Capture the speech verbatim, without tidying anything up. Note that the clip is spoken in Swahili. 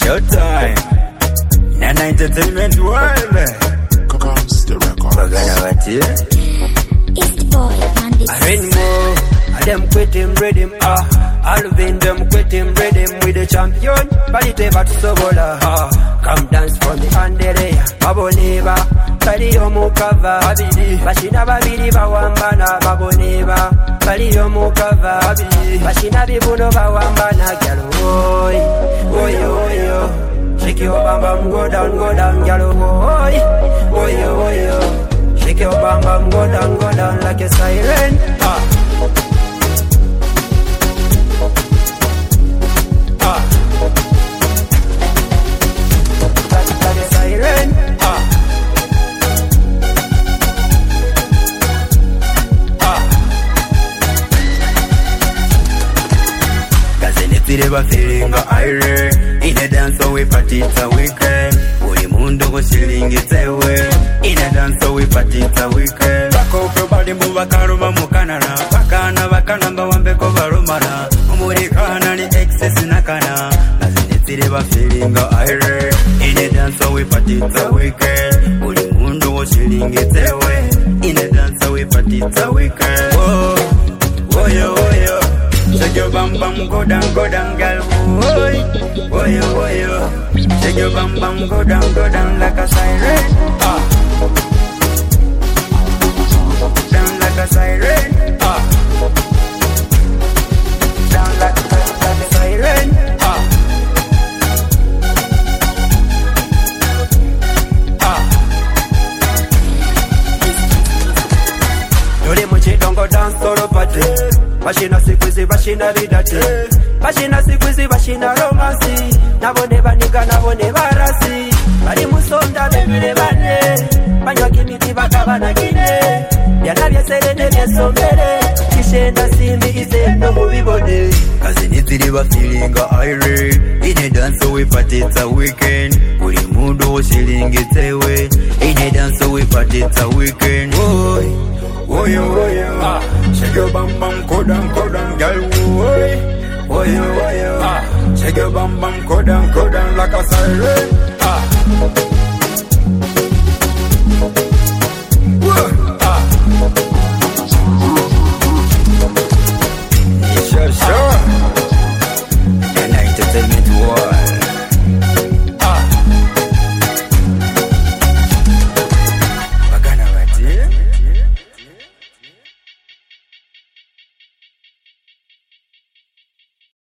Showtime. Nana Entertainment World. Comes the record. Bagana Wati. It's the boy, man. This I read more. I them quit him, read him, ah. Alvin them quit him, read him with the champion. Balite bat sobola, ah. Come dance for me, Anderea. Baboneba, Bali omukava. Babidi, Bashina babidi bawambana. Baboneba, Bali omukava. Babidi, Bashina bibuno bawambana. Gyalo, oi, oi, oi, oi. Shake your bam bam, go down, go down, gyalo, oi, oi, oi, oi. Shake your bam bam, go down, go down like a siren, ah. Sireba feeling aire in a dance so we party it's a weekend. Uri mundo go shilling it's a way. In a dance so we party it's a weekend. Bako pro body move akaruma mukanana. Bakana bakana mbawambe ko barumana. Umuri kana ni excess nakana. Nazine sireba feeling aire in a dance so we party it's a weekend. Uri mundo go shilling it's a way. In a dance so we party it's a weekend. Whoa, whoa yo, whoa yo. Shake your bam bam, go down, go down, girl. Oi, oi, oi, oi. Shake your bam bam, go down, go down like a siren. Ah, down like a siren. Ah, down like, like, like a siren. Ah, ah. Dole moche don't go dance solo party. Bashina sikwizi bashina lidati. Bashina sikwizi bashina romansi. Nabone banika nabone barasi. Bali musonda bebile bane. Banywa kimiti bakabana kine. Byana byeserene byesombere. Kishenda simbi ize no mubibone. Kazi nitiriba feeling aire. In a dance so we party it's a weekend. Uri mundo shilling it's a way. In a dance so we party it's a weekend. Oi. Oh yo, oh yo, ah. Shake your bam bam, go down, go down, girl. Oh, oh yo, oh yo, ah. Shake your bam bam, go down, go down like a siren, ah.